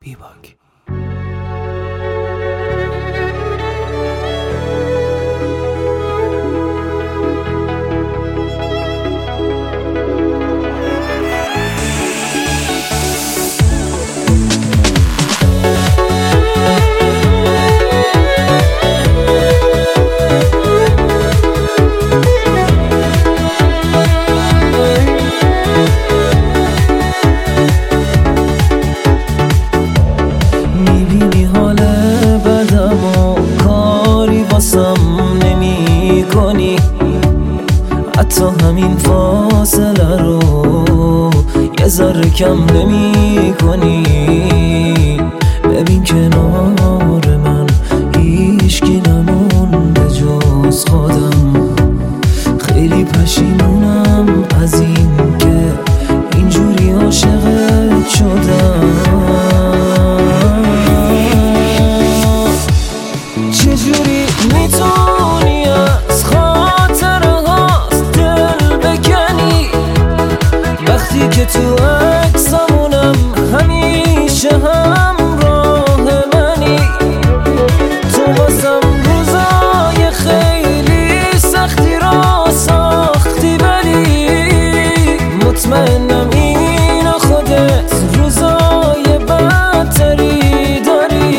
بیباک. حتی همین فاصله رو یه ذره کم نمی کنی. ببین کنار من هیچکی نمونده جز خودم. خیلی پشیمونم از این که اینجوری عاشقت شدم. چجوری میتونی از که تو عکسامونم همیشه همراه منی. تو واسم روزای خیلی سختی را ساختی، ولی مطمئنم این خودت روزای بدتری داری.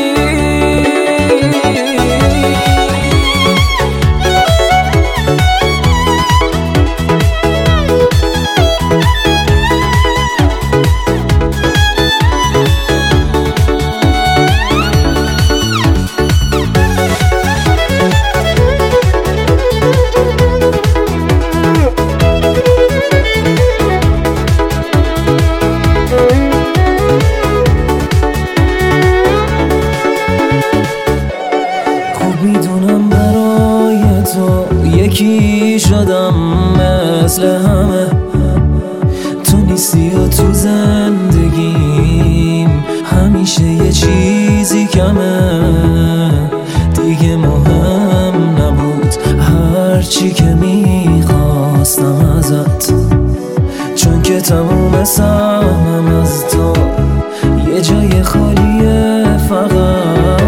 میدونم برای تو یکی شدم مثل همه. تو نیستی و تو زندگیم همیشه یه چیزی کمه. دیگه مهم نبود هرچی که میخواستم ازت، چون که تموم سهمم از تو یه جای خالیه فقط.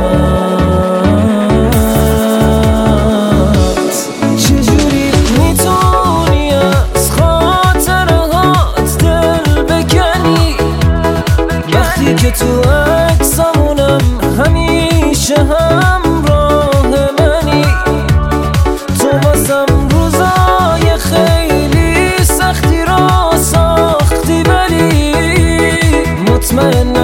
که تو عکسامونم همیشه همراه منی. تو واسم روزای خیلی سختی را ساختی، ولی مطمئن